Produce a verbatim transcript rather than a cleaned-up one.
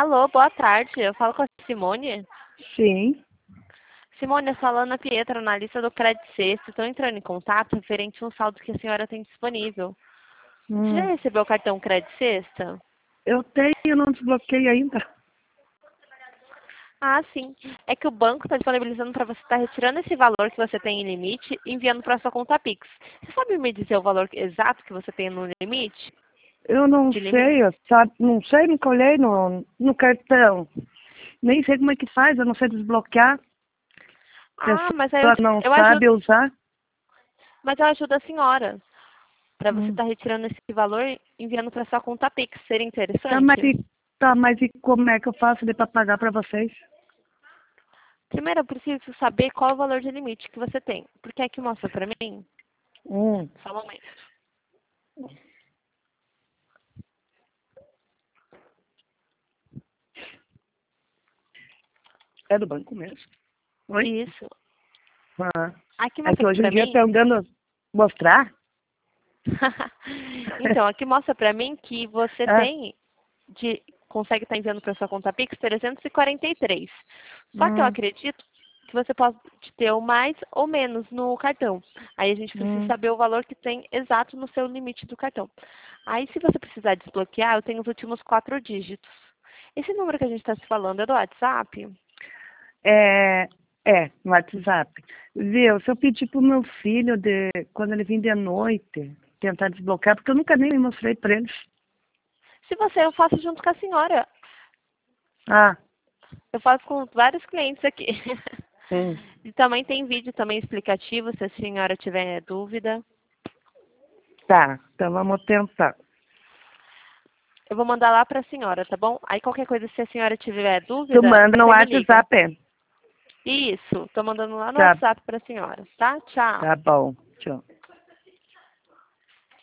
Alô, boa tarde. Eu falo com a Simone. Sim. Simone, eu falo Ana Pietra, analista do Credit Sexto. Estou entrando em contato referente a um saldo que a senhora tem disponível. Você já Hum. recebeu o cartão Credit Sexta? Eu tenho, eu não desbloqueei ainda. Ah, sim. É que o banco está disponibilizando para você estar retirando esse valor que você tem em limite e enviando para sua conta Pix. Você sabe me dizer o valor exato que você tem no limite? Eu não De limite? sei, eu sabe, não sei, nunca olhei no, no cartão. Nem sei como é que faz, eu não sei desbloquear. Se a Ah, mas aí eu, senhora não eu ajudo, sabe usar. mas eu ajudo a senhora para você Hum. estar retirando esse valor e enviando para sua conta Pix. Seria Tá, mas interessante? e, tá, mas e como é que eu faço para pagar para vocês? Primeiro, eu preciso saber qual é o valor de limite que você tem. Porque aqui mostra pra mim. Hum. Só um momento. É do banco mesmo. Oi? Isso. Ah. Aqui É que mostra hoje em pra dia mim. estão dando mostrar. Então, aqui mostra pra mim que você Ah. tem de consegue estar enviando para sua conta Pix trezentos e quarenta e três. Só que eu Hum. acredito que você pode ter o mais ou menos no cartão. Aí a gente precisa Hum. saber o valor que tem exato no seu limite do cartão. Aí, se você precisar desbloquear, eu tenho os últimos quatro dígitos. Esse número que a gente está se falando é do WhatsApp? É, é, no WhatsApp. Viu, se eu pedir pro meu filho, de, quando ele vir de noite, tentar desbloquear, porque eu nunca nem mostrei para eles. Se você, eu faço junto com a senhora. Ah, Eu faço com vários clientes aqui. hum, E também tem vídeo também explicativo, se a senhora tiver dúvida. tá, então vamos tentar. Eu vou mandar lá para a senhora, tá bom? Aí qualquer coisa, se a senhora tiver Tu dúvida, manda no você me liga. WhatsApp, é? Isso, tô mandando lá no Tá, WhatsApp para a senhora, tá? Tchau. tá bom, tchau.